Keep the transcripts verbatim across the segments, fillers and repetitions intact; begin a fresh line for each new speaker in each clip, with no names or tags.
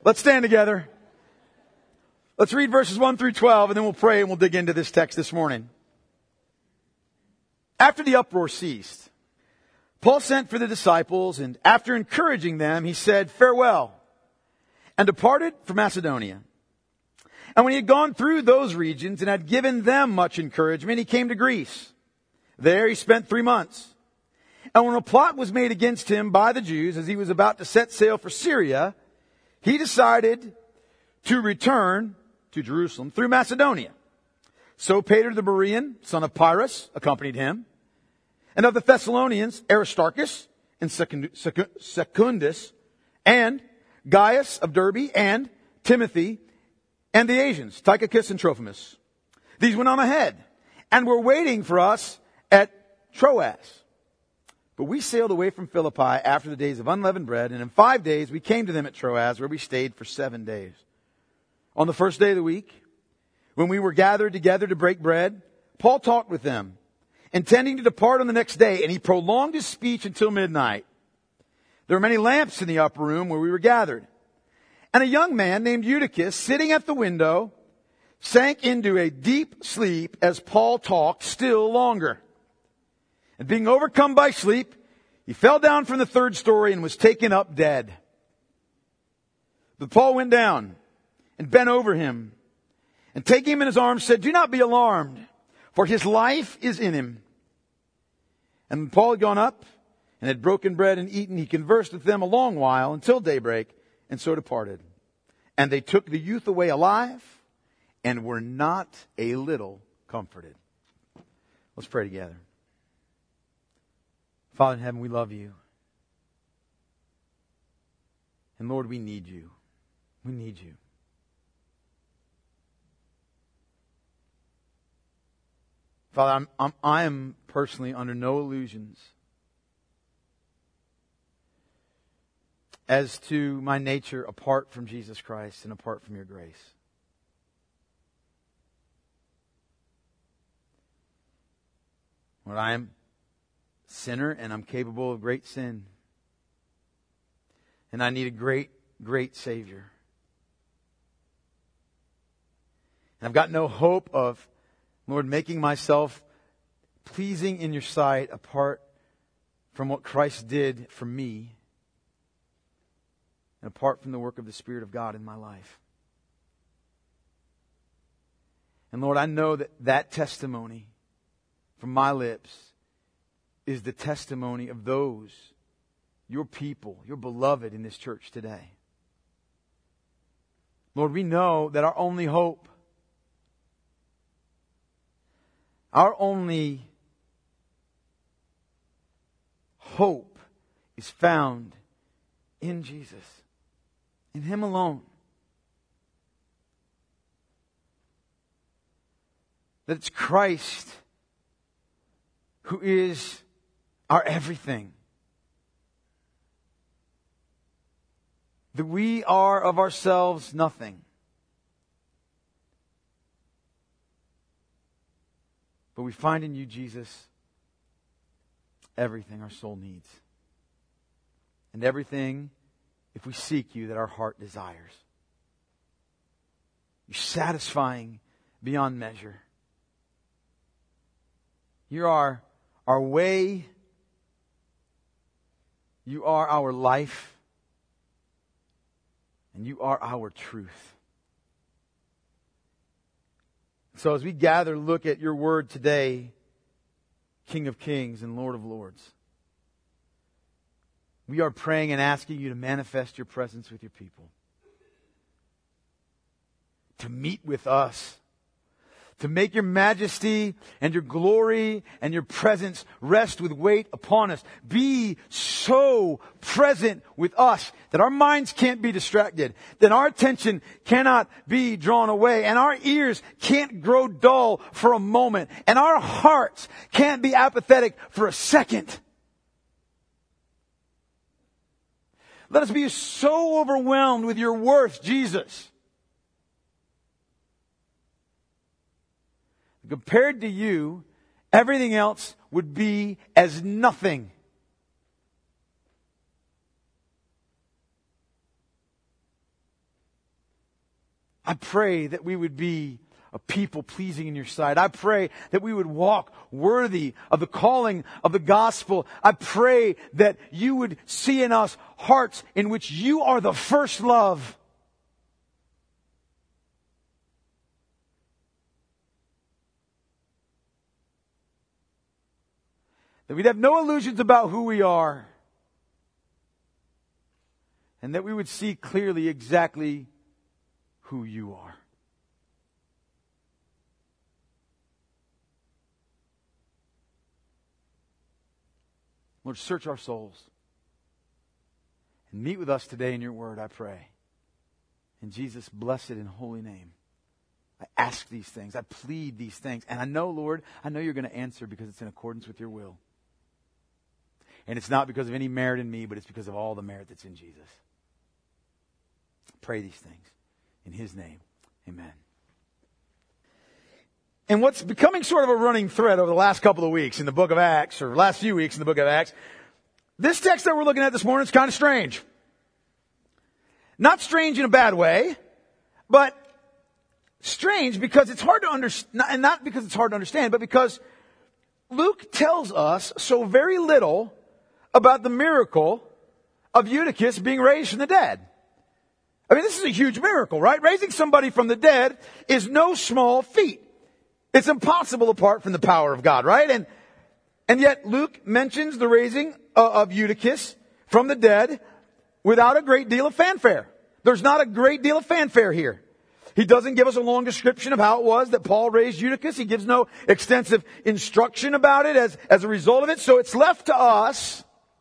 Let's stand together. Let's read verses one through twelve, and then we'll pray and we'll dig into this text this morning. After the uproar ceased, Paul sent for the disciples, and after encouraging them, he said, "Farewell," and departed for Macedonia. And when he had gone through those regions and had given them much encouragement, he came to Greece. There he spent three months. And when a plot was made against him by the Jews as he was about to set sail for Syria, he decided to return to Jerusalem through Macedonia. So Peter the Berean, son of Pyrrhus, accompanied him. And of the Thessalonians, Aristarchus and Secundus, and Gaius of Derbe, and Timothy, and the Asians, Tychicus and Trophimus. These went on ahead and were waiting for us at Troas. But we sailed away from Philippi after the days of unleavened bread, and in five days we came to them at Troas, where we stayed for seven days. On the first day of the week, when we were gathered together to break bread, Paul talked with them, intending to depart on the next day, and he prolonged his speech until midnight. There were many lamps in the upper room where we were gathered. And a young man named Eutychus, sitting at the window, sank into a deep sleep as Paul talked still longer. And being overcome by sleep, he fell down from the third story and was taken up dead. But Paul went down and bent over him, and taking him in his arms said, "Do not be alarmed, for his life is in him." And when Paul had gone up and had broken bread and eaten, he conversed with them a long while until daybreak, and so departed. And they took the youth away alive and were not a little comforted. Let's pray together. Father in heaven, we love you. And Lord, we need you. We need you. Father, I'm, I'm, I am personally under no illusions as to my nature apart from Jesus Christ and apart from your grace. Lord, I am a sinner and I'm capable of great sin. And I need a great, great Savior. And I've got no hope of, Lord, making myself pleasing in your sight apart from what Christ did for me and apart from the work of the Spirit of God in my life. And Lord, I know that that testimony from my lips is the testimony of those, your people, your beloved in this church today. Lord, we know that our only hope, our only hope is found in Jesus, in Him alone. That it's Christ who is our everything. That we are of ourselves nothing. But we find in you, Jesus, everything our soul needs. And everything, if we seek you, that our heart desires. You're satisfying beyond measure. You are our way. You are our life. And you are our truth. So as we gather, look at your word today, King of Kings and Lord of Lords, we are praying and asking you to manifest your presence with your people. To meet with us. To make your majesty and your glory and your presence rest with weight upon us. Be so present with us that our minds can't be distracted, that our attention cannot be drawn away, and our ears can't grow dull for a moment, and our hearts can't be apathetic for a second. Let us be so overwhelmed with your worth, Jesus. Compared to you, everything else would be as nothing. I pray that we would be a people pleasing in your sight. I pray that we would walk worthy of the calling of the gospel. I pray that you would see in us hearts in which you are the first love. That we'd have no illusions about who we are. And that we would see clearly exactly who you are. Lord, search our souls. And meet with us today in your word, I pray. In Jesus' blessed and holy name. I ask these things. I plead these things. And I know, Lord, I know you're going to answer because it's in accordance with your will. And it's not because of any merit in me, but it's because of all the merit that's in Jesus. Pray these things. In his name, amen. And what's becoming sort of a running thread over the last couple of weeks in the book of Acts, or last few weeks in the book of Acts, this text that we're looking at this morning is kind of strange. Not strange in a bad way, but strange because it's hard to understand, and not because it's hard to understand, but because Luke tells us so very little about the miracle of Eutychus being raised from the dead. I mean, this is a huge miracle, right? Raising somebody from the dead is no small feat. It's impossible apart from the power of God, right? And and yet Luke mentions the raising of Eutychus from the dead without a great deal of fanfare. There's not a great deal of fanfare here. He doesn't give us a long description of how it was that Paul raised Eutychus. He gives no extensive instruction about it as, as a result of it. So it's left to us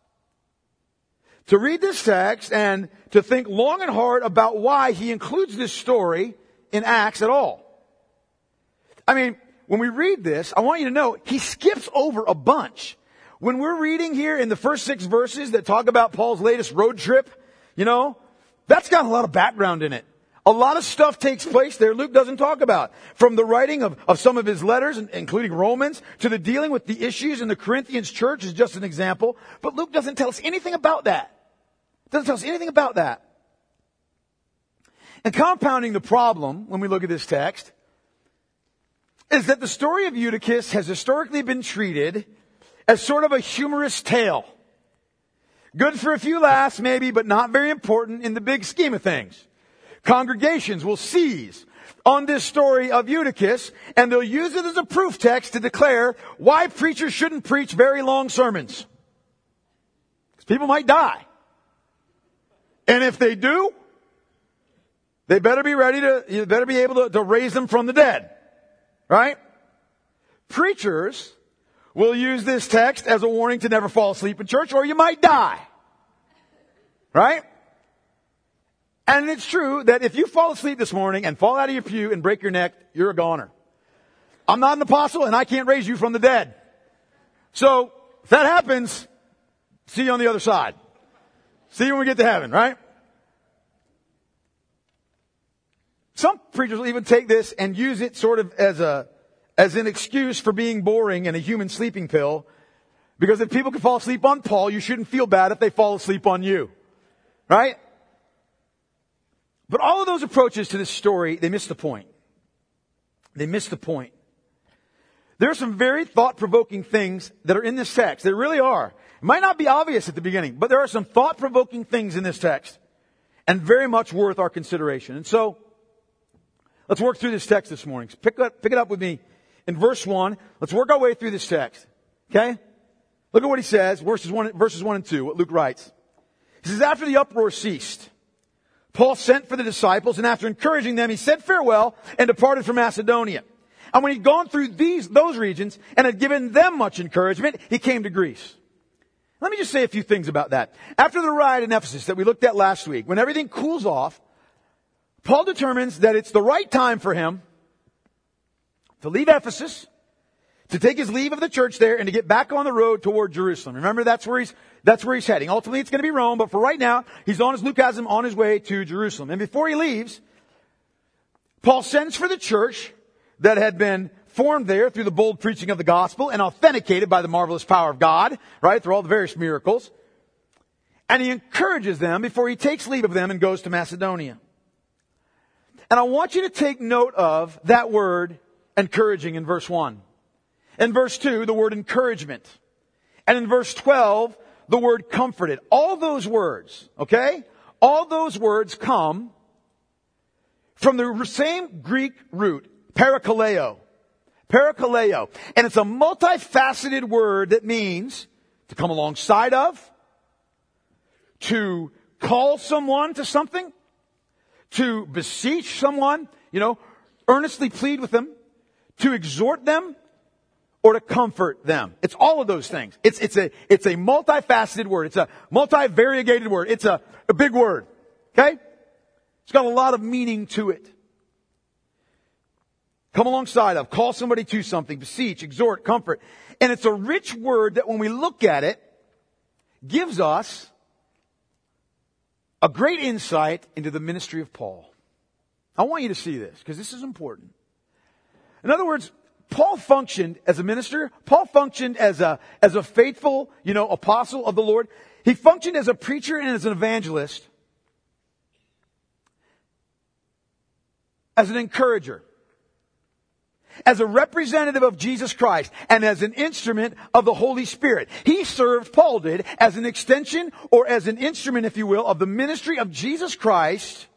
to read this text and to think long and hard about why he includes this story in Acts at all. I mean, when we read this, I want you to know, he skips over a bunch. When we're reading here in the first six verses that talk about Paul's latest road trip, you know, that's got a lot of background in it. A lot of stuff takes place there Luke doesn't talk about. From the writing of, of some of his letters, including Romans, to the dealing with the issues in the Corinthians church is just an example. But Luke doesn't tell us anything about that. Doesn't tell us anything about that. And compounding the problem when we look at this text is that the story of Eutychus has historically been treated as sort of a humorous tale. Good for a few laughs maybe, but not very important in the big scheme of things. Congregations will seize on this story of Eutychus and they'll use it as a proof text to declare why preachers shouldn't preach very long sermons. Because people might die. And if they do, they better be ready to, you better be able to, to raise them from the dead. Right? Preachers will use this text as a warning to never fall asleep in church or you might die. Right? And it's true that if you fall asleep this morning and fall out of your pew and break your neck, you're a goner. I'm not an apostle and I can't raise you from the dead. So, if that happens, see you on the other side. See you when we get to heaven, right? Some preachers will even take this and use it sort of as a, as an excuse for being boring and a human sleeping pill. Because if people can fall asleep on Paul, you shouldn't feel bad if they fall asleep on you. Right? But all of those approaches to this story, they miss the point. They miss the point. There are some very thought-provoking things that are in this text. There really are. It might not be obvious at the beginning, but there are some thought-provoking things in this text. And very much worth our consideration. And so, let's work through this text this morning. So pick, up, pick it up with me in verse one. Let's work our way through this text. Okay? Look at what he says, verses one, verses one and two, what Luke writes. He says, after the uproar ceased, Paul sent for the disciples, and after encouraging them, he said farewell and departed for Macedonia. And when he'd gone through these, those regions and had given them much encouragement, he came to Greece. Let me just say a few things about that. After the riot in Ephesus that we looked at last week, when everything cools off, Paul determines that it's the right time for him to leave Ephesus, to take his leave of the church there, and to get back on the road toward Jerusalem. Remember, that's where he's, that's where he's heading. Ultimately, it's going to be Rome, but for right now, he's on his, Luke has him on his way to Jerusalem. And before he leaves, Paul sends for the church that had been formed there through the bold preaching of the gospel and authenticated by the marvelous power of God, right, through all the various miracles. And he encourages them before he takes leave of them and goes to Macedonia. And I want you to take note of that word encouraging in verse one. In verse two, the word encouragement. And in verse twelve, the word comforted. All those words, okay? All those words come from the same Greek root, parakaleo. Parakaleo. And it's a multifaceted word that means to come alongside of, to call someone to something, to beseech someone, you know, earnestly plead with them, to exhort them, or to comfort them. It's all of those things. It's, it's a, it's a multifaceted word. It's a multi-variegated word. It's a, a big word. Okay? It's got a lot of meaning to it. Come alongside of, call somebody to something, beseech, exhort, comfort. And it's a rich word that when we look at it, gives us a great insight into the ministry of Paul. I want you to see this, because this is important. In other words, Paul functioned as a minister. Paul functioned as a, as a faithful, you know, apostle of the Lord. He functioned as a preacher and as an evangelist. As an encourager. As a representative of Jesus Christ. And as an instrument of the Holy Spirit. He served, Paul did, as an extension or as an instrument, if you will, of the ministry of Jesus Christ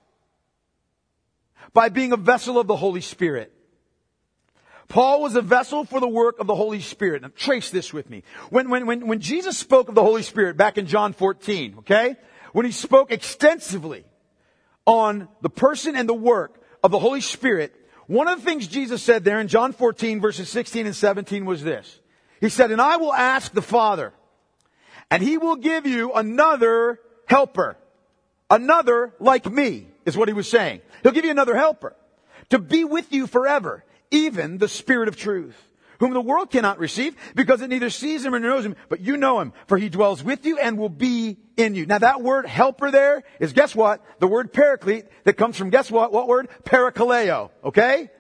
by being a vessel of the Holy Spirit. Paul was a vessel for the work of the Holy Spirit. Now trace this with me. When, when, when, when Jesus spoke of the Holy Spirit back in John fourteen, okay? When he spoke extensively on the person and the work of the Holy Spirit, one of the things Jesus said there in John fourteen verses sixteen and seventeen was this. He said, and I will ask the Father, and he will give you another helper. Another like me, is what he was saying. He'll give you another helper to be with you forever. Even the Spirit of truth, whom the world cannot receive because it neither sees him or knows him, but you know him, for he dwells with you and will be in you. Now that word helper there is, guess what? The word paraclete that comes from, guess what? What word? Parakaleo. Okay?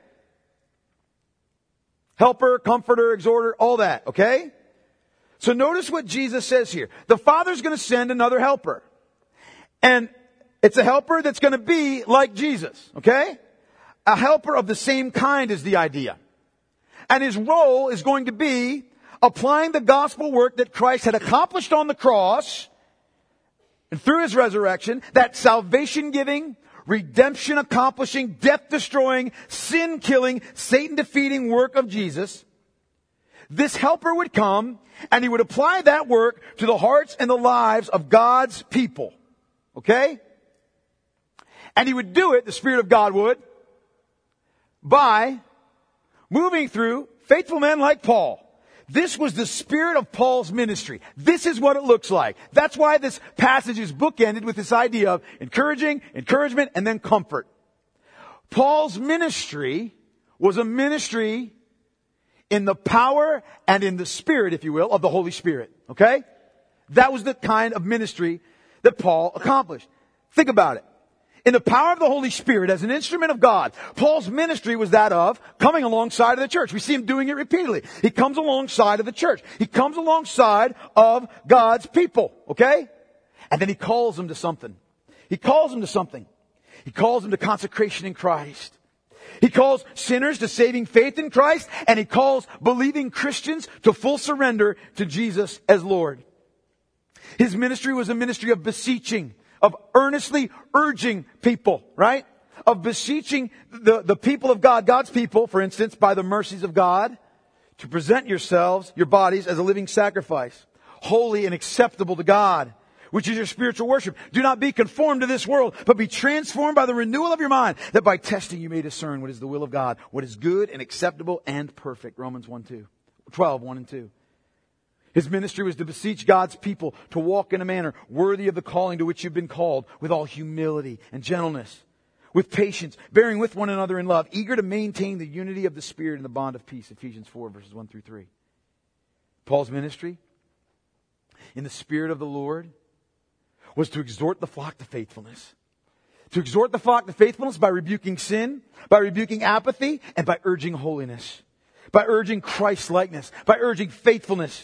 Helper, comforter, exhorter, all that. Okay? So notice what Jesus says here. The Father's going to send another helper. And it's a helper that's going to be like Jesus. Okay? A helper of the same kind is the idea. And his role is going to be applying the gospel work that Christ had accomplished on the cross and through his resurrection, that salvation-giving, redemption-accomplishing, death-destroying, sin-killing, Satan-defeating work of Jesus. This helper would come and he would apply that work to the hearts and the lives of God's people. Okay? And he would do it, the Spirit of God would, by moving through faithful men like Paul. This was the spirit of Paul's ministry. This is what it looks like. That's why this passage is bookended with this idea of encouraging, encouragement, and then comfort. Paul's ministry was a ministry in the power and in the spirit, if you will, of the Holy Spirit. Okay? That was the kind of ministry that Paul accomplished. Think about it. In the power of the Holy Spirit, as an instrument of God, Paul's ministry was that of coming alongside of the church. We see him doing it repeatedly. He comes alongside of the church. He comes alongside of God's people. Okay? And then he calls them to something. He calls them to something. He calls them to consecration in Christ. He calls sinners to saving faith in Christ. And he calls believing Christians to full surrender to Jesus as Lord. His ministry was a ministry of beseeching, of earnestly urging people, right? Of beseeching the, the people of God, God's people, for instance, by the mercies of God, to present yourselves, your bodies, as a living sacrifice, holy and acceptable to God, which is your spiritual worship. Do not be conformed to this world, but be transformed by the renewal of your mind, that by testing you may discern what is the will of God, what is good and acceptable and perfect. Romans one, two, twelve, one and two. His ministry was to beseech God's people to walk in a manner worthy of the calling to which you've been called, with all humility and gentleness, with patience, bearing with one another in love, eager to maintain the unity of the Spirit in the bond of peace. Ephesians four, verses one through three. Paul's ministry in the Spirit of the Lord was to exhort the flock to faithfulness. To exhort the flock to faithfulness by rebuking sin, by rebuking apathy, and by urging holiness. By urging Christ-likeness, by urging faithfulness.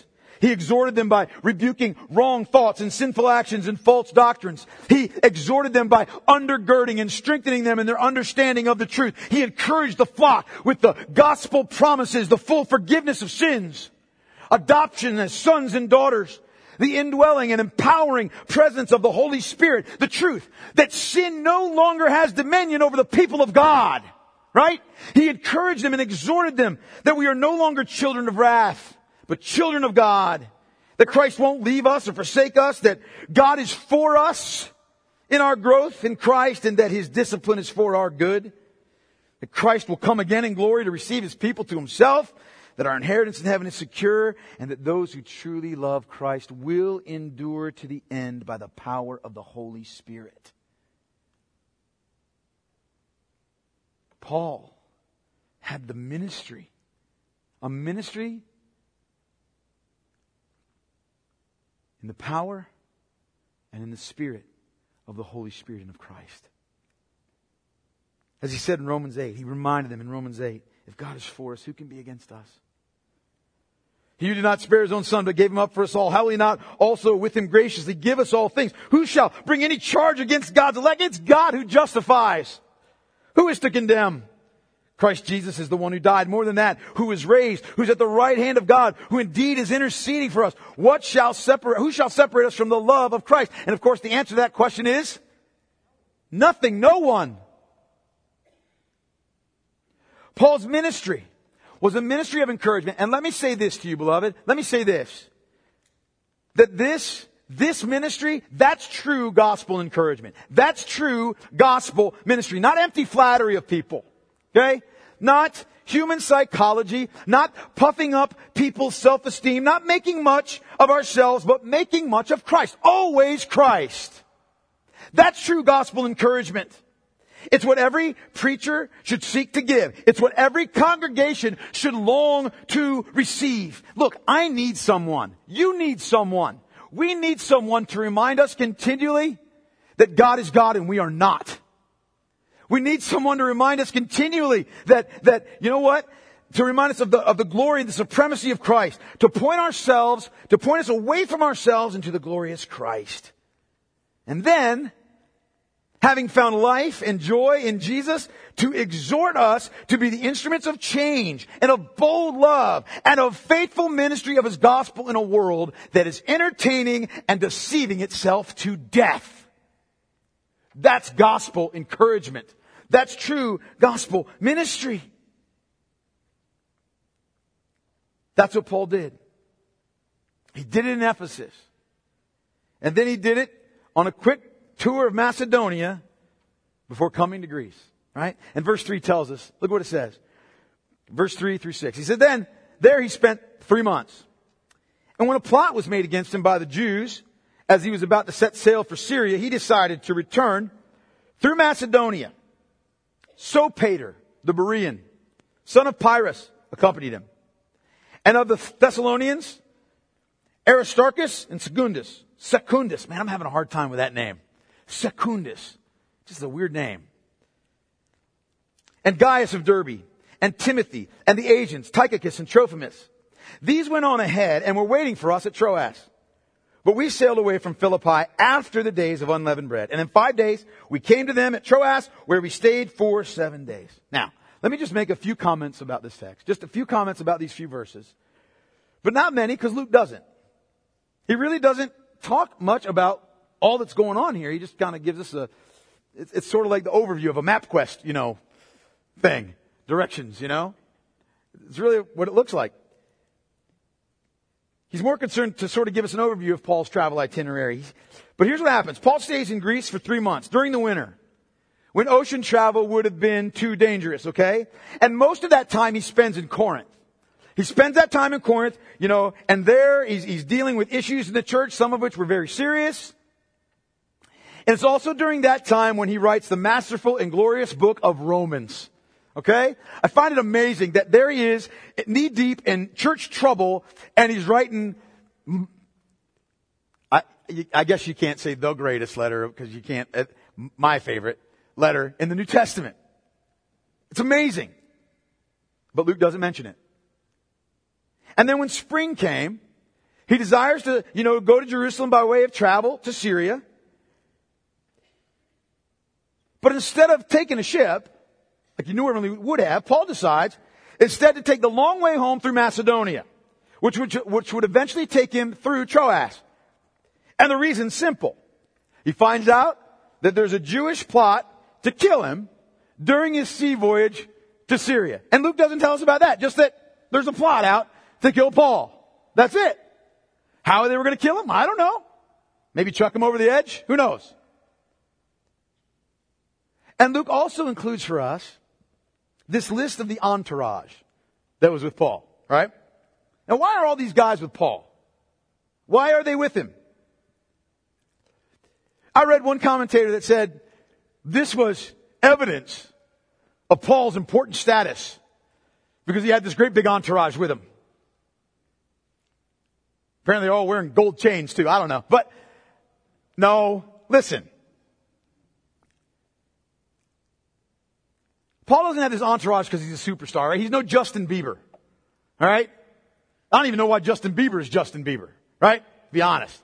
He exhorted them by rebuking wrong thoughts and sinful actions and false doctrines. He exhorted them by undergirding and strengthening them in their understanding of the truth. He encouraged the flock with the gospel promises, the full forgiveness of sins, adoption as sons and daughters, the indwelling and empowering presence of the Holy Spirit, the truth that sin no longer has dominion over the people of God. Right? He encouraged them and exhorted them that we are no longer children of wrath, but children of God. That Christ won't leave us or forsake us. That God is for us in our growth in Christ, and that His discipline is for our good. That Christ will come again in glory to receive His people to Himself. That our inheritance in heaven is secure. And that those who truly love Christ will endure to the end by the power of the Holy Spirit. Paul had the ministry, a ministry in the power and in the Spirit of the Holy Spirit and of Christ. As he said in Romans eight, he reminded them in Romans eight, if God is for us, who can be against us? He who did not spare His own Son, but gave Him up for us all, how will He not also with Him graciously give us all things? Who shall bring any charge against God's elect? It's God who justifies. Who is to condemn? Christ Jesus is the one who died. More than that, who is raised, who's at the right hand of God, who indeed is interceding for us. What shall separate, who shall separate us from the love of Christ? And of course, the answer to that question is nothing, no one. Paul's ministry was a ministry of encouragement. And let me say this to you, beloved. Let me say this. That this This ministry, that's true gospel encouragement. That's true gospel ministry. Not empty flattery of people. Okay? Not human psychology. Not puffing up people's self-esteem. Not making much of ourselves, but making much of Christ. Always Christ. That's true gospel encouragement. It's what every preacher should seek to give. It's what every congregation should long to receive. Look, I need someone. You need someone. We need someone to remind us continually that God is God and we are not. We need someone to remind us continually that, that, you know what? To remind us of the, of the glory and the supremacy of Christ. To point ourselves, to point us away from ourselves into the glorious Christ. And then, having found life and joy in Jesus, to exhort us to be the instruments of change and of bold love and of faithful ministry of His gospel in a world that is entertaining and deceiving itself to death. That's gospel encouragement. That's true gospel ministry. That's what Paul did. He did it in Ephesus. And then he did it on a quick tour of Macedonia before coming to Greece. Right? And verse three tells us, look what it says. Verse three through six. He said, then there he spent three months. And when a plot was made against him by the Jews, as he was about to set sail for Syria, he decided to return through Macedonia. Sopater, the Berean, son of Pyrrhus, accompanied him. And of the Thessalonians, Aristarchus and Secundus. Secundus. Man, I'm having a hard time with that name. Secundus. Just a weird name. And Gaius of Derbe, and Timothy, and the Asians, Tychicus and Trophimus. These went on ahead and were waiting for us at Troas. But we sailed away from Philippi after the days of unleavened bread. And in five days, we came to them at Troas, where we stayed for seven days. Now, let me just make a few comments about this text. Just a few comments about these few verses. But not many, because Luke doesn't. He really doesn't talk much about all that's going on here. He just kind of gives us a, it's, it's sort of like the overview of a MapQuest, you know, thing. Directions, you know. It's really what it looks like. He's more concerned to sort of give us an overview of Paul's travel itinerary. But here's what happens. Paul stays in Greece for three months during the winter, when ocean travel would have been too dangerous, okay? And most of that time he spends in Corinth. He spends that time in Corinth, you know, and there he's, he's dealing with issues in the church, some of which were very serious. And it's also during that time when he writes the masterful and glorious book of Romans. Okay? I find it amazing that there he is, knee deep in church trouble, and he's writing, I, I guess you can't say the greatest letter, because you can't, uh, my favorite letter in the New Testament. It's amazing. But Luke doesn't mention it. And then when spring came, He desires to, you know, go to Jerusalem by way of travel to Syria. But instead of taking a ship, like you normally would have, Paul decides instead to take the long way home through Macedonia, which would, which would eventually take him through Troas. And the reason's simple. He finds out that there's a Jewish plot to kill him during his sea voyage to Syria. And Luke doesn't tell us about that, just that there's a plot out to kill Paul. That's it. How they were going to kill him, I don't know. Maybe chuck him over the edge? Who knows? And Luke also includes for us this list of the entourage that was with Paul, right? Now, why are all these guys with Paul? Why are they with him? I read one commentator that said this was evidence of Paul's important status because he had this great big entourage with him. Apparently they're all wearing gold chains too. I don't know. But no, listen. Paul doesn't have this entourage because he's a superstar, right? He's no Justin Bieber. All right? I don't even know why Justin Bieber is Justin Bieber, right? To be honest.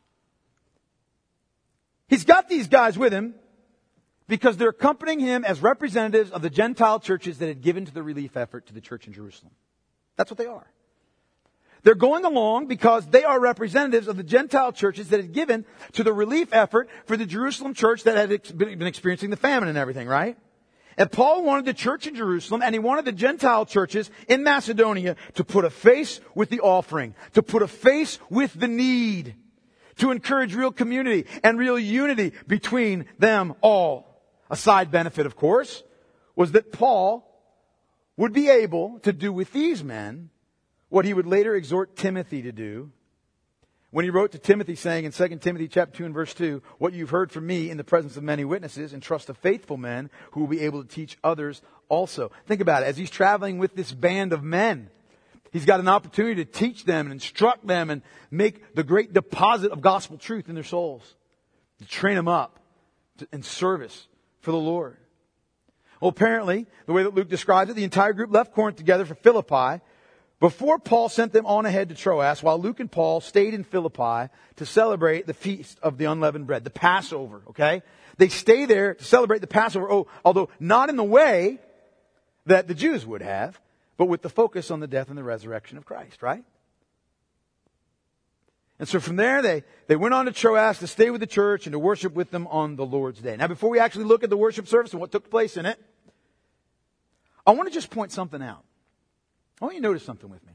He's got these guys with him because they're accompanying him as representatives of the Gentile churches that had given to the relief effort to the church in Jerusalem. That's what they are. They're going along because they are representatives of the Gentile churches that had given to the relief effort for the Jerusalem church that had ex- been experiencing the famine and everything, right? And Paul wanted the church in Jerusalem and he wanted the Gentile churches in Macedonia to put a face with the offering, to put a face with the need, to encourage real community and real unity between them all. A side benefit, of course, was that Paul would be able to do with these men what he would later exhort Timothy to do when he wrote to Timothy saying in Second Timothy chapter two and verse two, what you've heard from me in the presence of many witnesses, entrust to faithful men who will be able to teach others also. Think about it. As he's traveling with this band of men, he's got an opportunity to teach them and instruct them and make the great deposit of gospel truth in their souls, to train them up in service for the Lord. Well, apparently, the way that Luke describes it, the entire group left Corinth together for Philippi before Paul sent them on ahead to Troas, while Luke and Paul stayed in Philippi to celebrate the feast of the unleavened bread, the Passover, okay? They stay there to celebrate the Passover, oh, although not in the way that the Jews would have, but with the focus on the death and the resurrection of Christ, right? And so from there, they, they went on to Troas to stay with the church and to worship with them on the Lord's Day. Now, before we actually look at the worship service and what took place in it, I want to just point something out. I want you to notice something with me.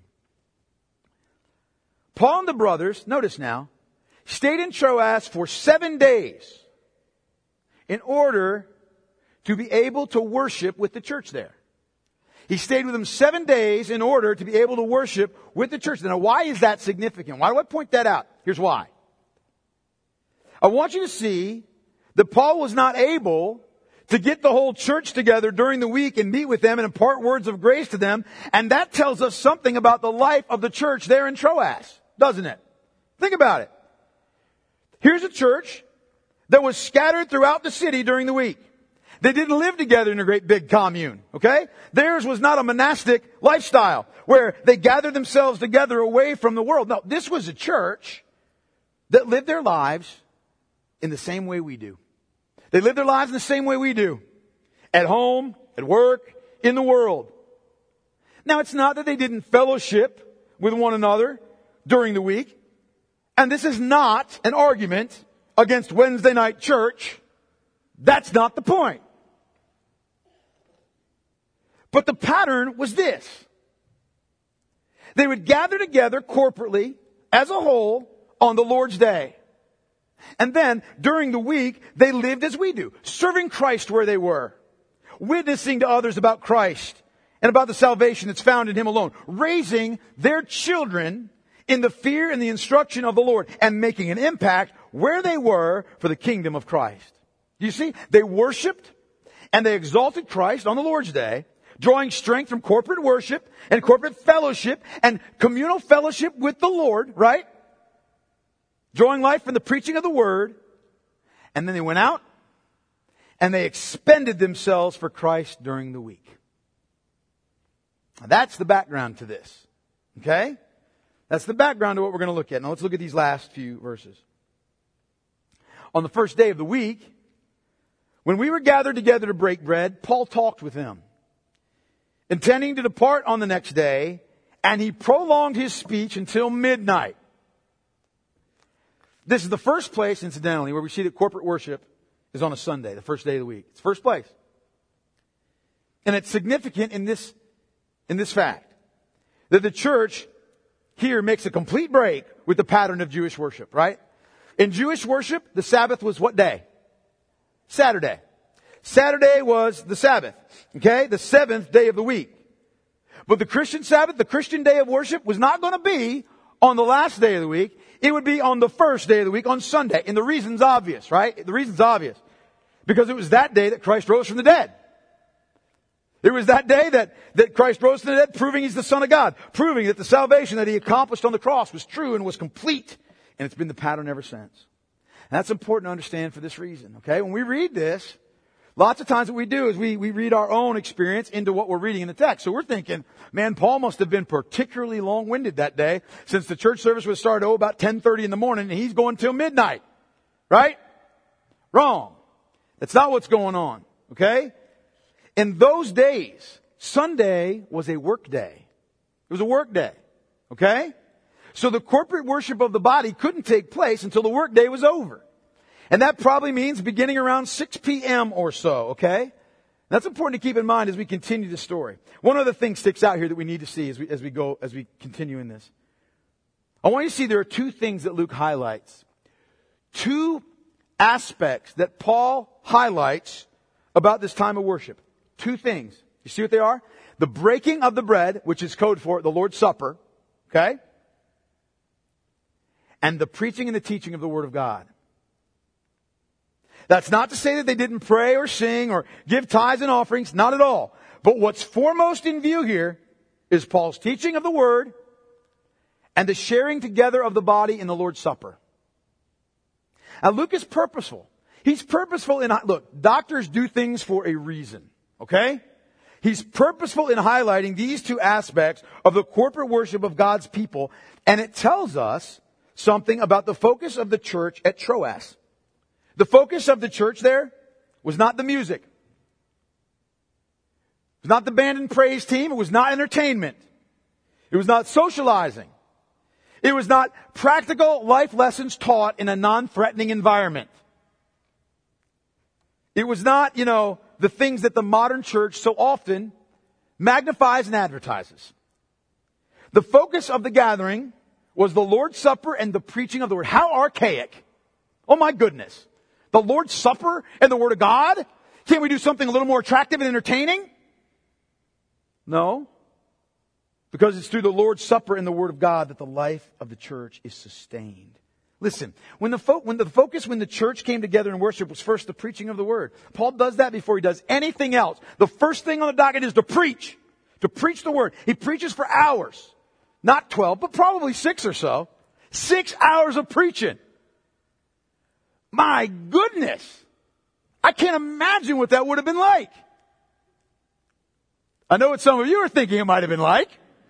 Paul and the brothers, notice now, stayed in Troas for seven days in order to be able to worship with the church there. He stayed with them seven days in order to be able to worship with the church. Now, why is that significant? Why do I point that out? Here's why. I want you to see that Paul was not able to get the whole church together during the week and meet with them and impart words of grace to them. And that tells us something about the life of the church there in Troas, doesn't it? Think about it. Here's a church that was scattered throughout the city during the week. They didn't live together in a great big commune, okay? Theirs was not a monastic lifestyle where they gathered themselves together away from the world. No, this was a church that lived their lives in the same way we do. They live their lives in the same way we do. At home, at work, in the world. Now, it's not that they didn't fellowship with one another during the week. And this is not an argument against Wednesday night church. That's not the point. But the pattern was this. They would gather together corporately as a whole on the Lord's Day. And then, during the week, they lived as we do, serving Christ where they were, witnessing to others about Christ and about the salvation that's found in Him alone, raising their children in the fear and the instruction of the Lord, and making an impact where they were for the kingdom of Christ. Do you see? They worshiped and they exalted Christ on the Lord's Day, drawing strength from corporate worship and corporate fellowship and communal fellowship with the Lord, right? Drawing life from the preaching of the Word. And then they went out and they expended themselves for Christ during the week. Now, that's the background to this. Okay? That's the background to what we're going to look at. Now let's look at these last few verses. On the first day of the week, when we were gathered together to break bread, Paul talked with them, intending to depart on the next day, and he prolonged his speech until midnight. This is the first place, incidentally, where we see that corporate worship is on a Sunday, the first day of the week. It's the first place. And it's significant in this, in this fact, that the church here makes a complete break with the pattern of Jewish worship, right? In Jewish worship, the Sabbath was what day? Saturday. Saturday was the Sabbath, okay? The seventh day of the week. But the Christian Sabbath, the Christian day of worship, was not going to be on the last day of the week. It would be on the first day of the week, on Sunday. And the reason's obvious, right? The reason's obvious. Because it was that day that Christ rose from the dead. It was that day that, that Christ rose from the dead, proving He's the Son of God. Proving that the salvation that He accomplished on the cross was true and was complete. And it's been the pattern ever since. And that's important to understand for this reason, okay? When we read this, lots of times what we do is we, we read our own experience into what we're reading in the text. So we're thinking, man, Paul must have been particularly long-winded that day, since the church service was started, oh, about ten thirty in the morning, and he's going till midnight. Right? Wrong. That's not what's going on, okay? In those days, Sunday was a work day. It was a work day, okay? So the corporate worship of the body couldn't take place until the work day was over. And that probably means beginning around six p.m. or so, okay? That's important to keep in mind as we continue the story. One other thing sticks out here that we need to see as we, as we go, as we continue in this. I want you to see there are two things that Luke highlights. Two aspects that Paul highlights about this time of worship. Two things. You see what they are? The breaking of the bread, which is code for the Lord's Supper, okay? And the preaching and the teaching of the Word of God. That's not to say that they didn't pray or sing or give tithes and offerings. Not at all. But what's foremost in view here is Paul's teaching of the Word and the sharing together of the body in the Lord's Supper. Now Luke is purposeful. He's purposeful in, look, doctors do things for a reason. Okay? He's purposeful in highlighting these two aspects of the corporate worship of God's people. And it tells us something about the focus of the church at Troas. The focus of the church there was not the music. It was not the band and praise team. It was not entertainment. It was not socializing. It was not practical life lessons taught in a non-threatening environment. It was not, you know, the things that the modern church so often magnifies and advertises. The focus of the gathering was the Lord's Supper and the preaching of the Word. How archaic. Oh my goodness. The Lord's Supper and the Word of God? Can't we do something a little more attractive and entertaining? No. Because it's through the Lord's Supper and the Word of God that the life of the church is sustained. Listen, when the, fo- when the focus when the church came together in worship was first the preaching of the Word. Paul does that before he does anything else. The first thing on the docket is to preach. To preach the Word. He preaches for hours. Not twelve, but probably six or so. Six hours of preaching. My goodness. I can't imagine what that would have been like. I know what some of you are thinking it might have been like.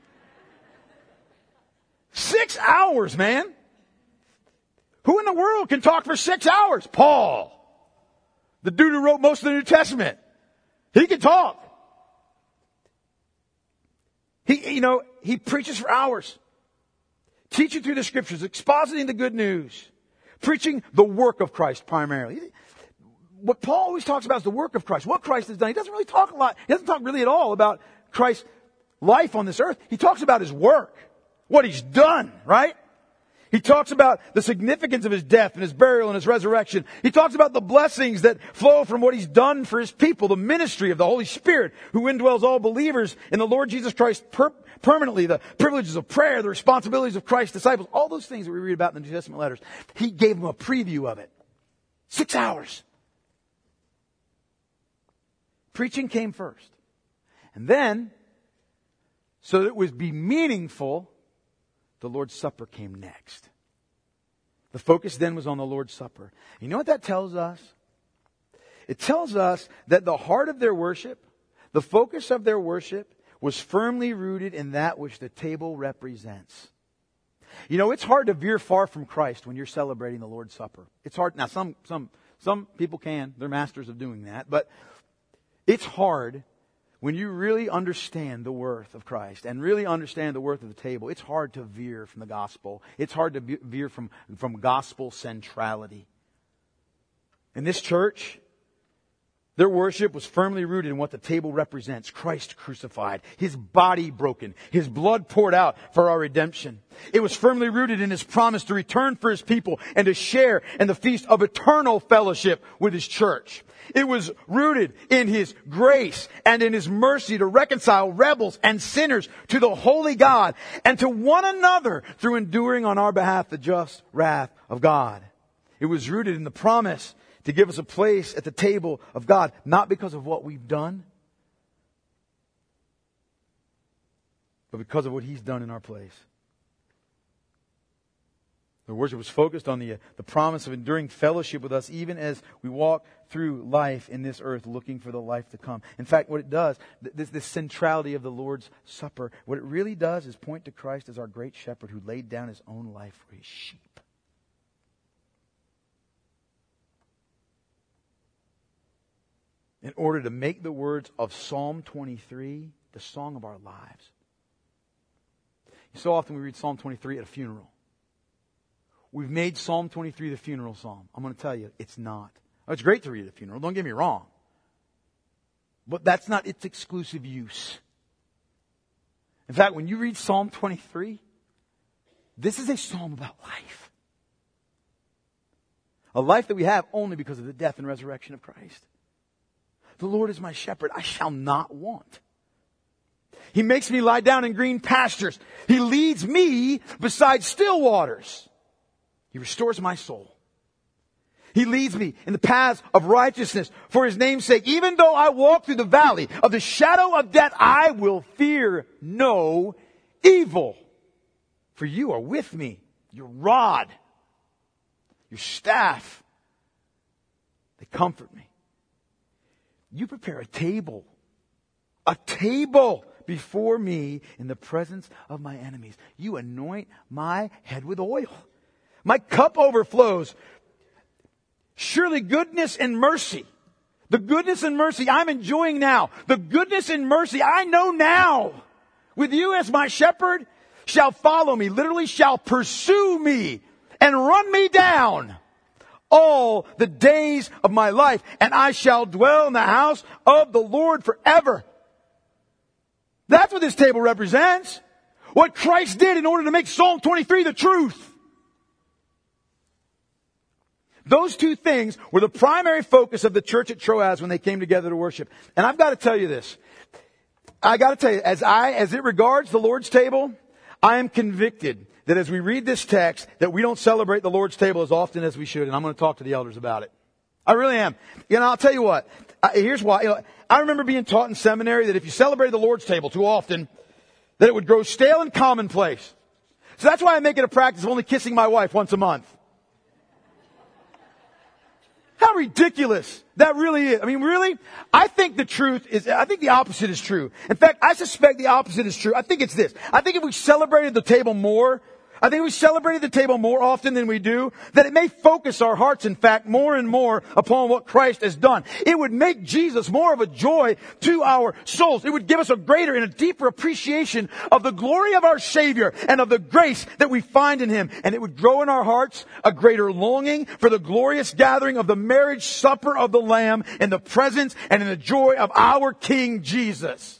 Six hours, man. Who in the world can talk for six hours? Paul. The dude who wrote most of the New Testament. He can talk. He, you know, he preaches for hours. Teaching through the scriptures, expositing the good news. Preaching the work of Christ primarily. What Paul always talks about is the work of Christ. What Christ has done. He doesn't really talk a lot. He doesn't talk really at all about Christ's life on this earth. He talks about His work. What He's done, right? He talks about the significance of His death and His burial and His resurrection. He talks about the blessings that flow from what He's done for His people, the ministry of the Holy Spirit who indwells all believers in the Lord Jesus Christ per- permanently, the privileges of prayer, the responsibilities of Christ's disciples, all those things that we read about in the New Testament letters. He gave them a preview of it. Six hours. Preaching came first. And then, so that it would be meaningful, the Lord's Supper came next. The focus then was on the Lord's Supper. You know what that tells us? It tells us that the heart of their worship, the focus of their worship, was firmly rooted in that which the table represents. You know, it's hard to veer far from Christ when you're celebrating the Lord's Supper. It's hard. Now, some, some, some people can. They're masters of doing that. But it's hard when you really understand the worth of Christ and really understand the worth of the table. It's hard to veer from the gospel. It's hard to veer from, from gospel centrality. In this church, their worship was firmly rooted in what the table represents. Christ crucified, His body broken, His blood poured out for our redemption. It was firmly rooted in His promise to return for His people and to share in the feast of eternal fellowship with His church. It was rooted in His grace and in His mercy to reconcile rebels and sinners to the holy God and to one another through enduring on our behalf the just wrath of God. It was rooted in the promise to give us a place at the table of God, not because of what we've done, but because of what He's done in our place. The worship was focused on the, the promise of enduring fellowship with us even as we walk through life in this earth looking for the life to come. In fact, what it does, this, this centrality of the Lord's Supper, what it really does is point to Christ as our great shepherd who laid down His own life for His sheep. In order to make the words of Psalm twenty-three the song of our lives. So often we read Psalm twenty-three at a funeral. We've made Psalm twenty-three the funeral psalm. I'm going to tell you, it's not. Oh, it's great to read at a funeral, don't get me wrong. But that's not its exclusive use. In fact, when you read Psalm twenty-three, this is a psalm about life. A life that we have only because of the death and resurrection of Christ. The Lord is my shepherd, I shall not want. He makes me lie down in green pastures. He leads me beside still waters. He restores my soul. He leads me in the paths of righteousness for His name's sake. Even though I walk through the valley of the shadow of death, I will fear no evil. For You are with me. Your rod, Your staff, they comfort me. You prepare a table, a table before me in the presence of my enemies. You anoint my head with oil. My cup overflows. Surely goodness and mercy, the goodness and mercy I'm enjoying now, the goodness and mercy I know now, with You as my shepherd, shall follow me, literally shall pursue me and run me down all the days of my life, and I shall dwell in the house of the Lord forever. That's what this table represents. What Christ did in order to make Psalm twenty-three the truth. Those two things were the primary focus of the church at Troas when they came together to worship. And I've got to tell you this. I got to tell you, as I, as it regards the Lord's table, I am convicted that as we read this text, that we don't celebrate the Lord's table as often as we should. And I'm going to talk to the elders about it. I really am. You know, I'll tell you what. I, here's why. You know, I remember being taught in seminary that if you celebrated the Lord's table too often, that it would grow stale and commonplace. So that's why I make it a practice of only kissing my wife once a month. How ridiculous that really is. I mean, really? I think the truth is, I think the opposite is true. In fact, I suspect the opposite is true. I think it's this. I think if we celebrated the table more, I think if we celebrated the table more often than we do, that it may focus our hearts, in fact, more and more upon what Christ has done. It would make Jesus more of a joy to our souls. It would give us a greater and a deeper appreciation of the glory of our Savior and of the grace that we find in Him. And it would grow in our hearts a greater longing for the glorious gathering of the marriage supper of the Lamb in the presence and in the joy of our King Jesus.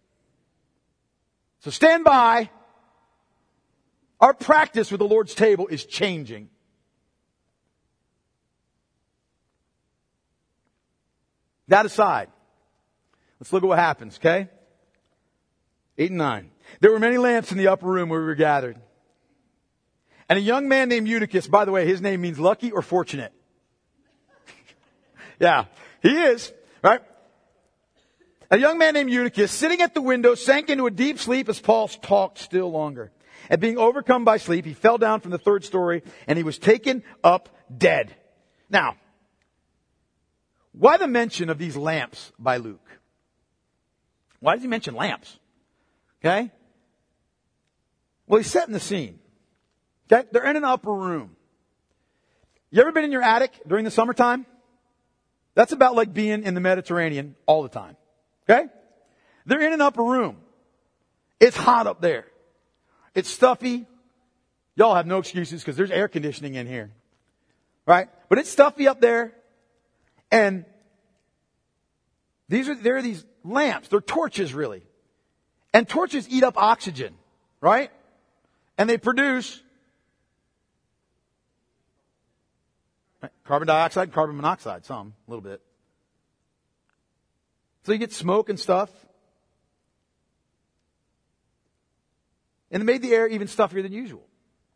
So stand by. Our practice with the Lord's table is changing. That aside, let's look at what happens, okay? Eight and nine. There were many lamps in the upper room where we were gathered. And a young man named Eutychus, by the way, his name means lucky or fortunate. Yeah, he is, right? A young man named Eutychus, sitting at the window, sank into a deep sleep as Paul talked still longer. And being overcome by sleep, he fell down from the third story and he was taken up dead. Now, why the mention of these lamps by Luke? Why does he mention lamps? Okay? Well, he's setting the scene. Okay? They're in an upper room. You ever been in your attic during the summertime? That's about like being in the Mediterranean all the time. Okay? They're in an upper room. It's hot up there. It's stuffy. Y'all have no excuses because there's air conditioning in here. Right? But it's stuffy up there. And these are, there are these lamps. They're torches really. And torches eat up oxygen. Right? And they produce carbon dioxide, carbon monoxide, some, a little bit. So you get smoke and stuff. And it made the air even stuffier than usual.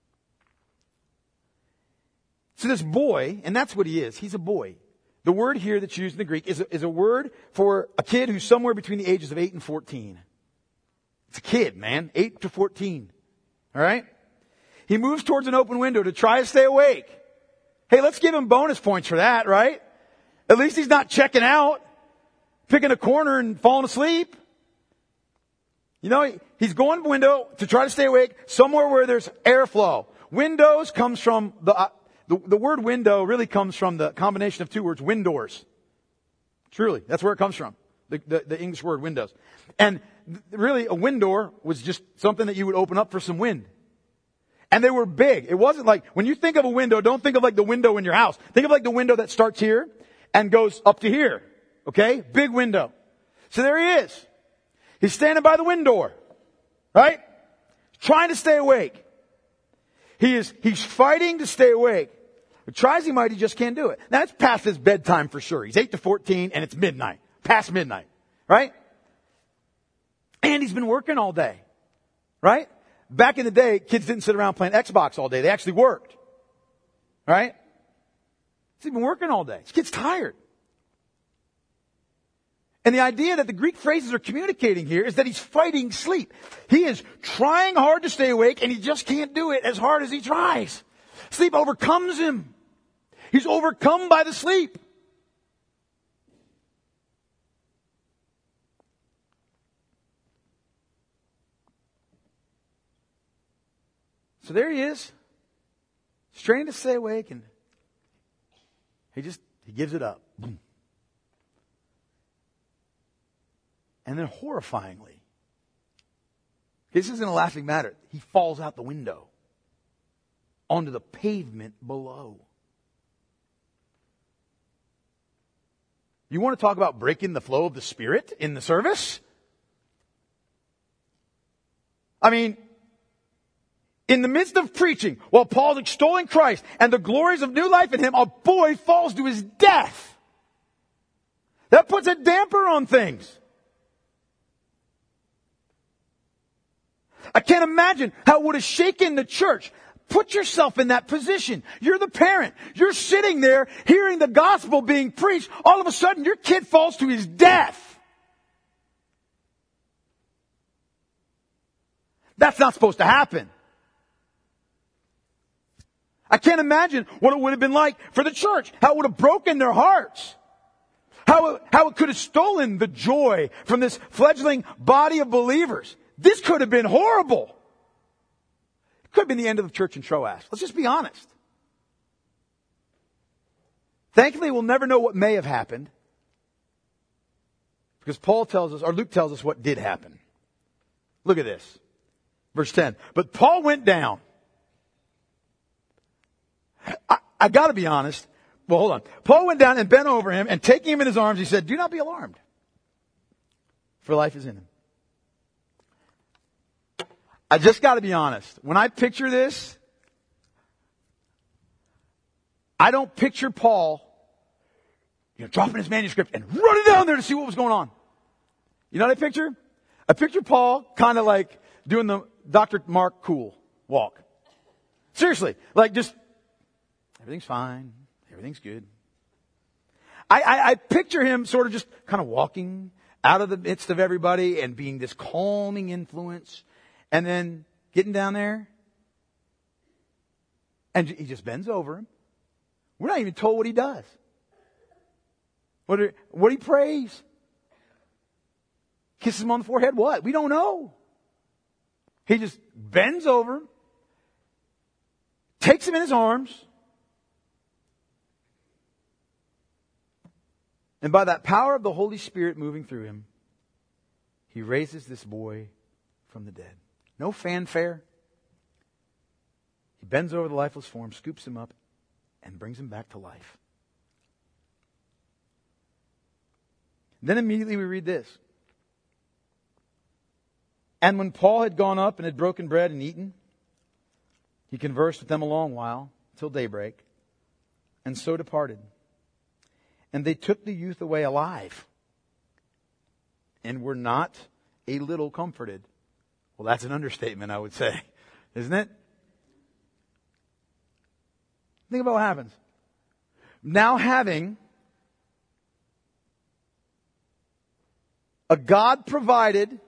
So this boy, and that's what he is, he's a boy. The word here that's used in the Greek is a, is a word for a kid who's somewhere between the ages of eight and fourteen. It's a kid, man, eight to fourteen. All right? He moves towards an open window to try to stay awake. Hey, let's give him bonus points for that, right? At least he's not checking out, picking a corner and falling asleep. You know, he's going window to try to stay awake somewhere where there's airflow. Windows comes from the, uh, the, the word window really comes from the combination of two words, windows. Truly, that's where it comes from. The, the, the English word windows. And really a window was just something that you would open up for some wind. And they were big. It wasn't like, when you think of a window, don't think of like the window in your house. Think of like the window that starts here and goes up to here. Okay? Big window. So there he is. He's standing by the window. Right? Trying to stay awake. He is, he's fighting to stay awake. But tries he might, he just can't do it. Now it's past his bedtime for sure. He's eight to fourteen and it's midnight. Past midnight. Right? And he's been working all day. Right? Back in the day, kids didn't sit around playing Xbox all day. They actually worked. Right? So he's been working all day. This kid's tired. And the idea that the Greek phrases are communicating here is that he's fighting sleep. He is trying hard to stay awake and he just can't do it as hard as he tries. Sleep overcomes him. He's overcome by the sleep. So there he is, straining to stay awake, and he just, he gives it up. Boom. And then horrifyingly, this isn't a laughing matter, he falls out the window onto the pavement below. You want to talk about breaking the flow of the Spirit in the service? I mean, in the midst of preaching, while Paul's extolling Christ and the glories of new life in him, a boy falls to his death. That puts a damper on things. I can't imagine how it would have shaken the church. Put yourself in that position. You're the parent. You're sitting there hearing the gospel being preached. All of a sudden, your kid falls to his death. That's not supposed to happen. I can't imagine what it would have been like for the church. How it would have broken their hearts. How it, how it could have stolen the joy from this fledgling body of believers. This could have been horrible. It could have been the end of the church in Troas. Let's just be honest. Thankfully, we'll never know what may have happened. Because Paul tells us, or Luke tells us what did happen. Look at this. Verse ten. But Paul went down. I, I gotta be honest. Well, hold on. Paul went down and bent over him, and taking him in his arms, he said, "Do not be alarmed, for life is in him." I just gotta be honest. When I picture this, I don't picture Paul, you know, dropping his manuscript and running down there to see what was going on. You know what I picture? I picture Paul kind of like doing the Doctor Mark Cool walk. Seriously, like just, everything's fine. Everything's good. I, I, I picture him sort of just kind of walking out of the midst of everybody and being this calming influence, and then getting down there and he just bends over him. We're not even told what he does. What, are, what he prays. Kisses him on the forehead. What? We don't know. He just bends over him. takes him in his arms, and by that power of the Holy Spirit moving through him, he raises this boy from the dead. No fanfare. He bends over the lifeless form, scoops him up, and brings him back to life. Then immediately we read this. And when Paul had gone up and had broken bread and eaten, he conversed with them a long while, till daybreak, and so departed. And they took the youth away alive, and were not a little comforted. Well, that's an understatement, I would say. Isn't it? Think about what happens. Now having a God-provided,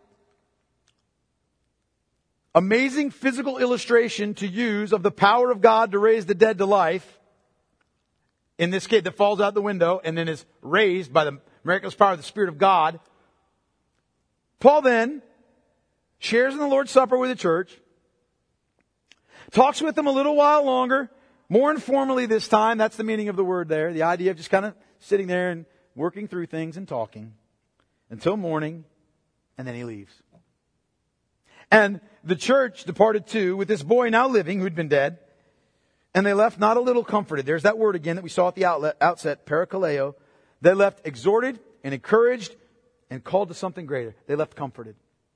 amazing physical illustration to use of the power of God to raise the dead to life, in this kid that falls out the window and then is raised by the miraculous power of the Spirit of God, Paul then shares in the Lord's Supper with the church, talks with them a little while longer, more informally this time. That's the meaning of the word there. The idea of just kind of sitting there and working through things and talking until morning, and then he leaves. And the church departed too, with this boy now living who had been dead, and they left not a little comforted. There's that word again that we saw at the outlet, outset, parakaleo. They left exhorted and encouraged and called to something greater. They left comforted.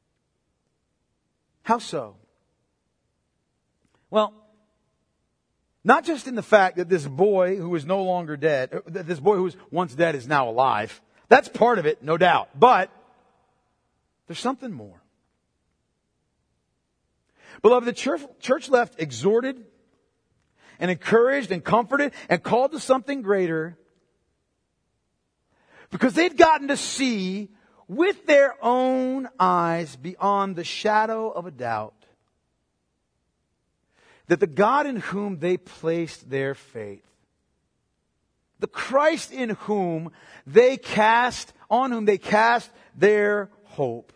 How so? Well, not just in the fact that this boy who is no longer dead, that this boy who was once dead is now alive. That's part of it, no doubt. But there's something more. Beloved, the church, church left exhorted and encouraged and comforted and called to something greater because they'd gotten to see with their own eyes beyond the shadow of a doubt that the God in whom they placed their faith, the Christ in whom they cast, on whom they cast their hope,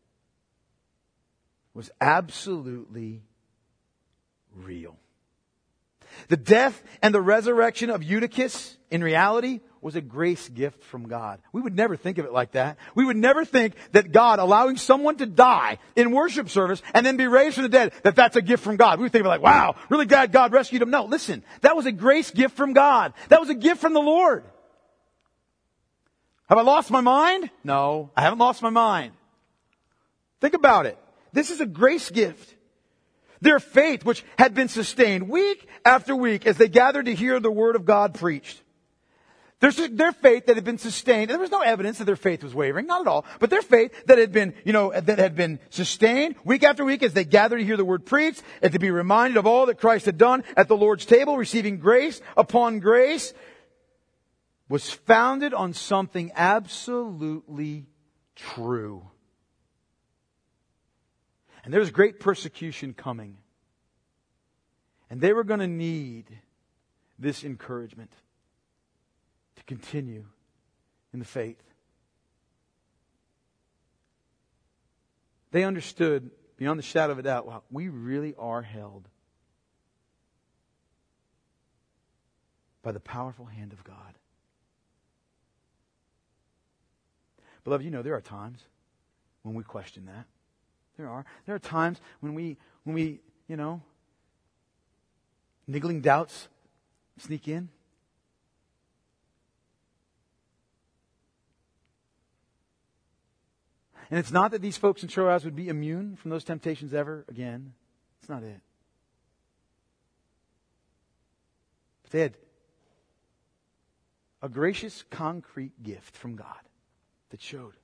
was absolutely real. The death and the resurrection of Eutychus, in reality, was a grace gift from God. We would never think of it like that. We would never think that God allowing someone to die in worship service and then be raised from the dead, that that's a gift from God. We would think of it like, wow, really glad God rescued him. No, listen, that was a grace gift from God. That was a gift from the Lord. Have I lost my mind? No, I haven't lost my mind. Think about it. This is a grace gift. Their faith, which had been sustained week after week as they gathered to hear the word of God preached. There's their faith that had been sustained. There was no evidence that their faith was wavering, not at all. But their faith that had been, you know, that had been sustained week after week as they gathered to hear the word preached and to be reminded of all that Christ had done at the Lord's table, receiving grace upon grace, was founded on something absolutely true. And there's great persecution coming. And they were going to need this encouragement to continue in the faith. They understood beyond the shadow of a doubt, wow, we really are held by the powerful hand of God. Beloved, you know there are times when we question that. There are. There are times when we, when we, you know, niggling doubts sneak in. And it's not that these folks in Troas would be immune from those temptations ever again. It's not it. But they had a gracious, concrete gift from God that showed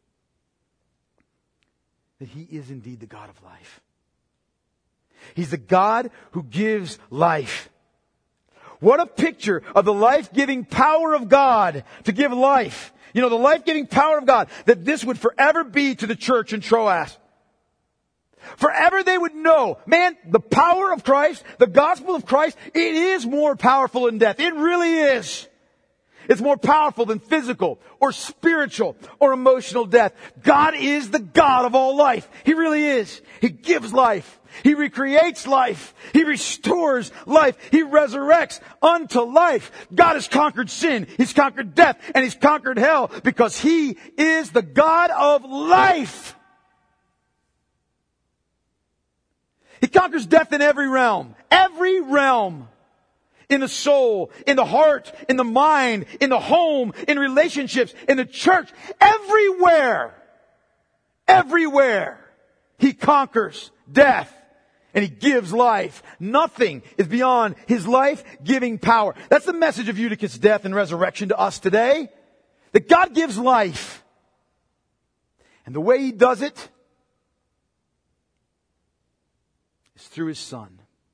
that He is indeed the God of life. He's the God who gives life. What a picture of the life-giving power of God to give life. You know, the life-giving power of God, that this would forever be to the church in Troas. Forever they would know, man, the power of Christ, the gospel of Christ, it is more powerful than death. It really is. It's more powerful than physical or spiritual or emotional death. God is the God of all life. He really is. He gives life. He recreates life. He restores life. He resurrects unto life. God has conquered sin. He's conquered death. And He's conquered hell because He is the God of life. He conquers death in every realm. Every realm. In the soul, in the heart, in the mind, in the home, in relationships, in the church. Everywhere. Everywhere. He conquers death. And He gives life. Nothing is beyond His life-giving power. That's the message of Eutychus' death and resurrection to us today. That God gives life. And the way He does it is through His Son.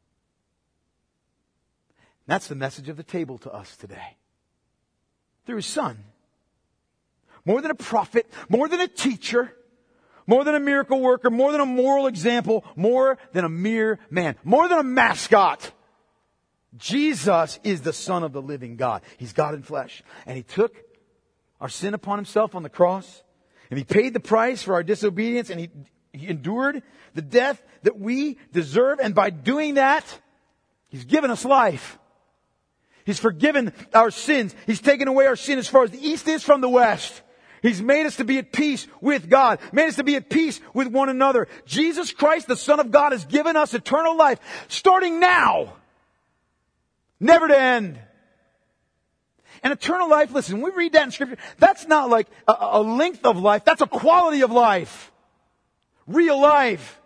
That's the message of the table to us today. Through His Son. More than a prophet, more than a teacher, more than a miracle worker, more than a moral example, more than a mere man, more than a mascot. Jesus is the Son of the living God. He's God in flesh. And He took our sin upon Himself on the cross. And He paid the price for our disobedience. And He, he endured the death that we deserve. And by doing that, He's given us life. He's forgiven our sins. He's taken away our sin as far as the east is from the west. He's made us to be at peace with God. Made us to be at peace with one another. Jesus Christ, the Son of God, has given us eternal life. Starting now. Never to end. And eternal life, listen, when we read that in Scripture, that's not like a, a length of life. That's a quality of life. Real life.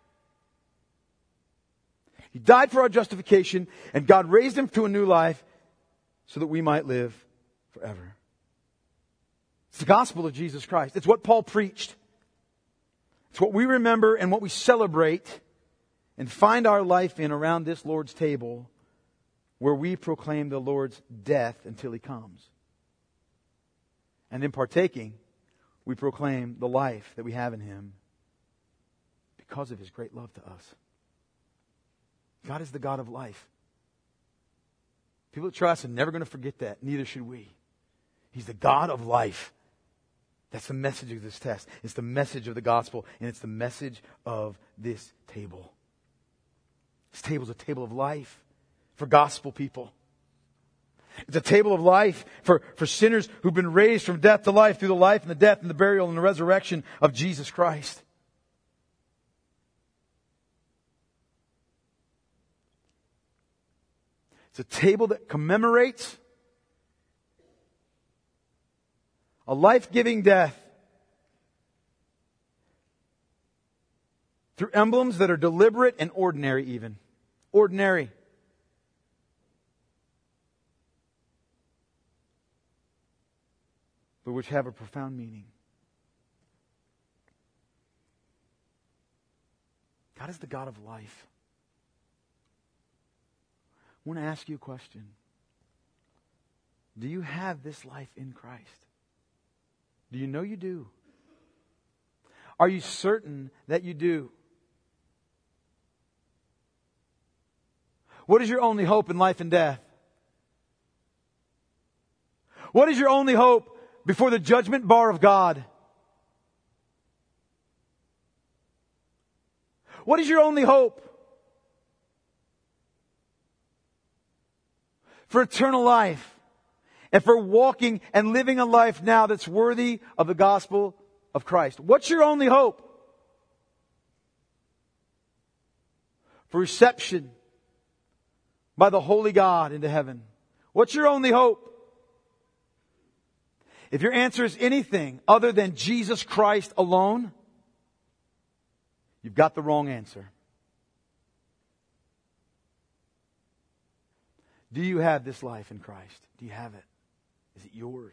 He died for our justification, and God raised Him to a new life so that we might live forever. It's the gospel of Jesus Christ. It's what Paul preached. It's what we remember and what we celebrate and find our life in around this Lord's table, where we proclaim the Lord's death until He comes. And in partaking, we proclaim the life that we have in Him because of His great love to us. God is the God of life. People that trust are never going to forget that. Neither should we. He's the God of life. That's the message of this test. It's the message of the gospel, and it's the message of this table. This table is a table of life for gospel people. It's a table of life for, for sinners who've been raised from death to life through the life and the death and the burial and the resurrection of Jesus Christ. It's a table that commemorates a life-giving death through emblems that are deliberate and ordinary even. Ordinary. But which have a profound meaning. God is the God of life. I want to ask you a question. Do you have this life in Christ? Do you know you do? Are you certain that you do? What is your only hope in life and death? What is your only hope before the judgment bar of God? What is your only hope for eternal life and for walking and living a life now that's worthy of the gospel of Christ? What's your only hope? For reception by the holy God into heaven. What's your only hope? If your answer is anything other than Jesus Christ alone, you've got the wrong answer. Do you have this life in Christ? Do you have it? Is it yours?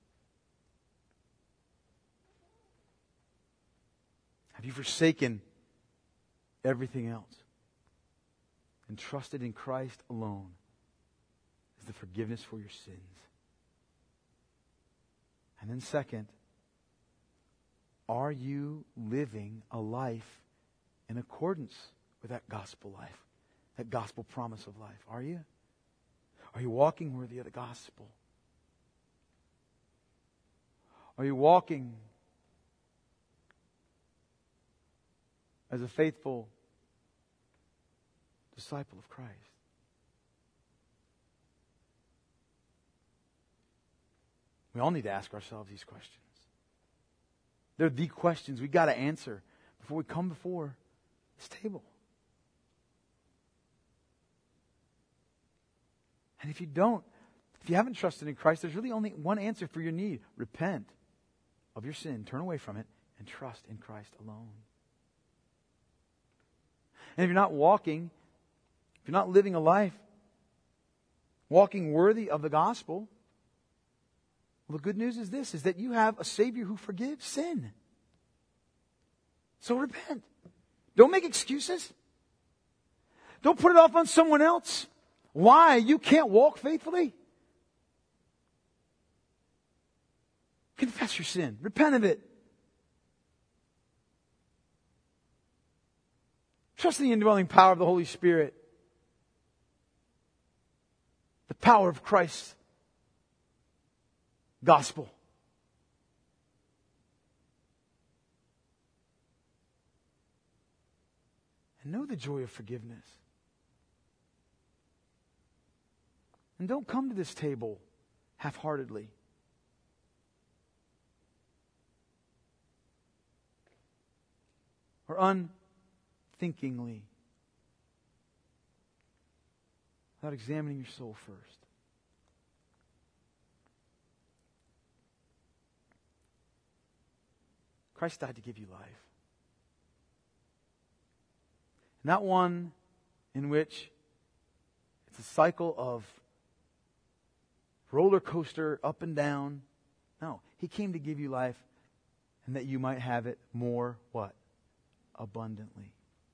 Have you forsaken everything else and trusted in Christ alone as the forgiveness for your sins? And then second, are you living a life in accordance with that gospel life, that gospel promise of life? Are you? Are you walking worthy of the gospel? Are you walking as a faithful disciple of Christ? We all need to ask ourselves these questions. They're the questions we got to answer before we come before this table. And if you don't, if you haven't trusted in Christ, there's really only one answer for your need. Repent of your sin, turn away from it, and trust in Christ alone. And if you're not walking, if you're not living a life walking worthy of the gospel, well, the good news is this, is that you have a Savior who forgives sin. So repent. Don't make excuses. Don't put it off on someone else. Why you can't walk faithfully? Confess your sin. Repent of it. Trust in the indwelling power of the Holy Spirit. The power of Christ's gospel. And know the joy of forgiveness. And don't come to this table half-heartedly. Or unthinkingly. Without examining your soul first. Christ died to give you life. Not one in which it's a cycle of roller coaster up and down. No, He came to give you life and that you might have it more, what? Abundantly.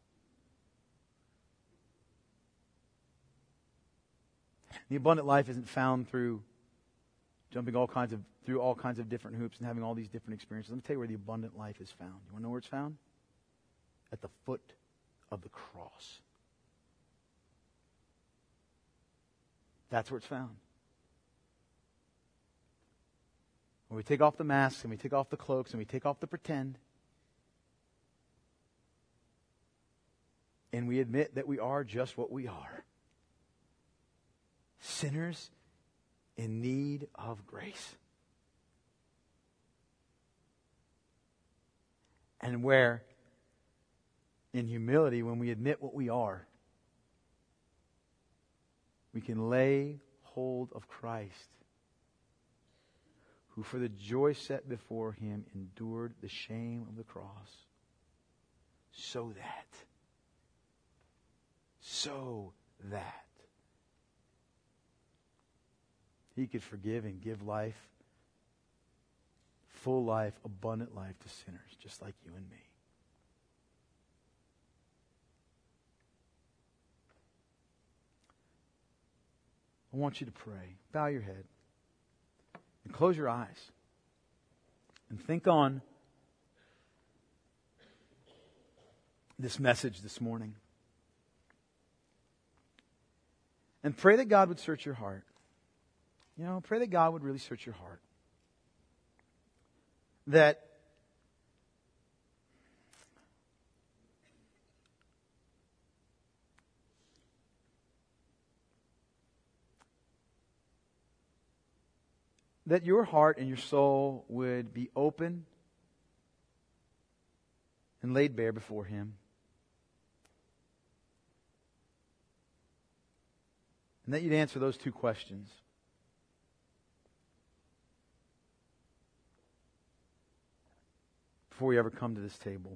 The abundant life isn't found through jumping all kinds of through all kinds of different hoops and having all these different experiences. Let me tell you where the abundant life is found. You want to know where it's found? At the foot of the cross. That's where it's found. When we take off the masks and we take off the cloaks and we take off the pretend, and we admit that we are just what we are. Sinners in need of grace. And where, in humility, when we admit what we are, we can lay hold of Christ, who for the joy set before Him endured the shame of the cross, so that, so that He could forgive and give life, full life, abundant life to sinners just like you and me. I want you to pray. Bow your head and close your eyes and think on this message this morning. And pray that God would search your heart. You know, pray that God would really search your heart. That that your heart and your soul would be open and laid bare before Him. And that you'd answer those two questions. Before we ever come to this table.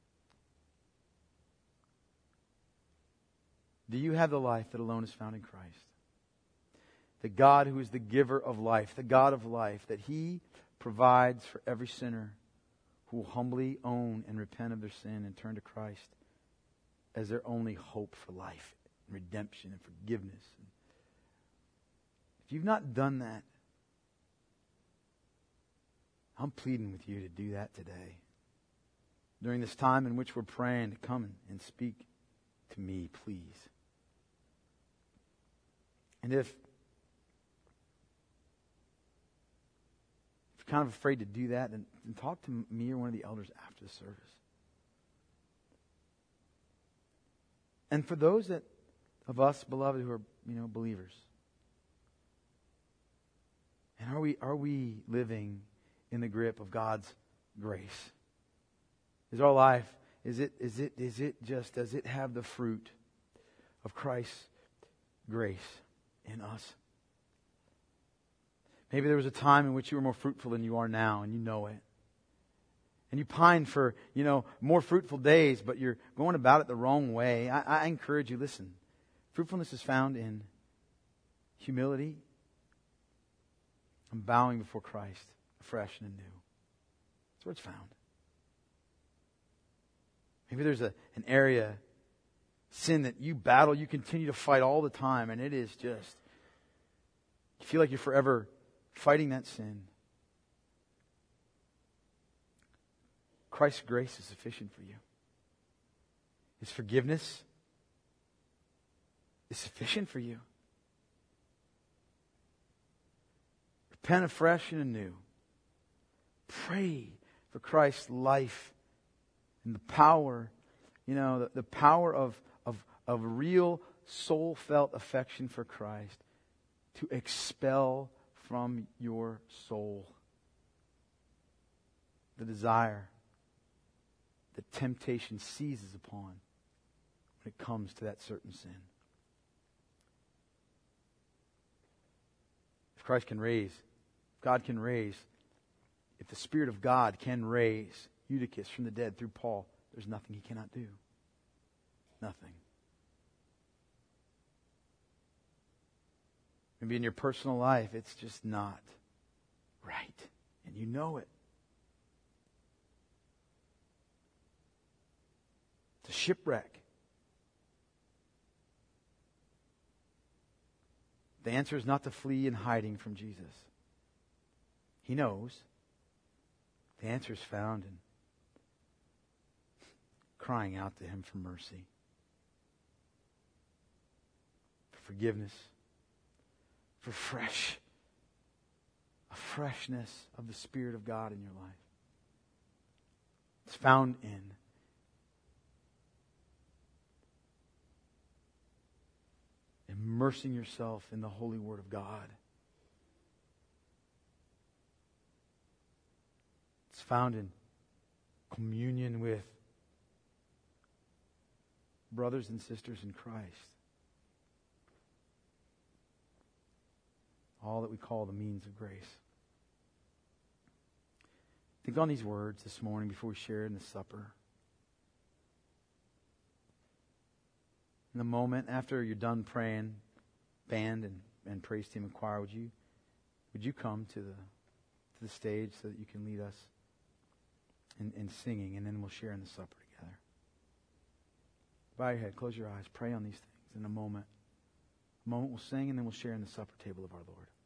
Do you have the life that alone is found in Christ? The God who is the giver of life, the God of life, that He provides for every sinner who will humbly own and repent of their sin and turn to Christ as their only hope for life, and redemption, and forgiveness. If you've not done that, I'm pleading with you to do that today. During this time in which we're praying, to come and speak to me, please. And if if you're kind of afraid to do that, then, then talk to me or one of the elders after the service. And for those that of us, beloved, who are, you know, believers, and are we are we living in the grip of God's grace? Is our life, is it is it is it just, does it have the fruit of Christ's grace in us? Maybe there was a time in which you were more fruitful than you are now, and you know it. And you pine for, you know, more fruitful days, but you're going about it the wrong way. I, I encourage you, listen. Fruitfulness is found in humility and bowing before Christ, afresh and anew. That's where it's found. Maybe there's a, an area, sin that you battle, you continue to fight all the time, and it is just, you feel like you're forever fighting that sin. Christ's grace is sufficient for you. His forgiveness is sufficient for you. Repent afresh and anew. Pray for Christ's life and the power, you know, the, the power of, of, of real soul-felt affection for Christ to expel from your soul the desire that temptation seizes upon when it comes to that certain sin. If Christ can raise, if God can raise, if the Spirit of God can raise Eutychus from the dead through Paul, there's nothing He cannot do. Nothing. Maybe in your personal life, it's just not right. And you know it. It's a shipwreck. The answer is not to flee in hiding from Jesus. He knows. The answer is found in crying out to Him for mercy, for forgiveness, for fresh, a freshness of the Spirit of God in your life. It's found in immersing yourself in the holy Word of God. It's found in communion with brothers and sisters in Christ. All that we call the means of grace. Think on these words this morning before we share in the supper. In the moment after you're done praying, band and, and praise team and choir, would you would you come to the to the stage so that you can lead us in, in singing, and then we'll share in the supper together. Bow your head, close your eyes, pray on these things in a moment. A moment we'll sing, and then we'll share in the supper table of our Lord.